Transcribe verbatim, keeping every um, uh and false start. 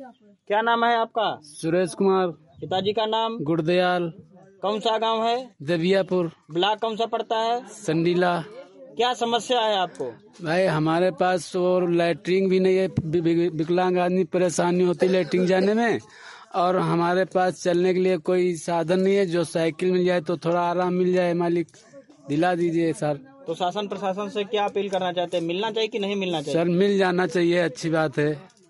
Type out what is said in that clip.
क्या नाम है आपका? सुरेश कुमार। पिताजी का नाम? गुड़दयाल। कौन सा गांव है? देवियापुर। ब्लॉक कौन सा पड़ता है? संडीला। क्या समस्या है आपको? भाई हमारे पास और लैट्रिन भी नहीं है, विकलांग आदमी परेशानी होती है लैट्रिन जाने में, और हमारे पास चलने के लिए कोई साधन नहीं है। जो साइकिल मिल जाए तो थोड़ा आराम मिल जाए, मालिक दिला दीजिए सर। तो शासन प्रशासन से क्या अपील करना चाहते हैं? मिलना चाहिए कि नहीं मिलना चाहिए? सर मिल जाना चाहिए, अच्छी बात है।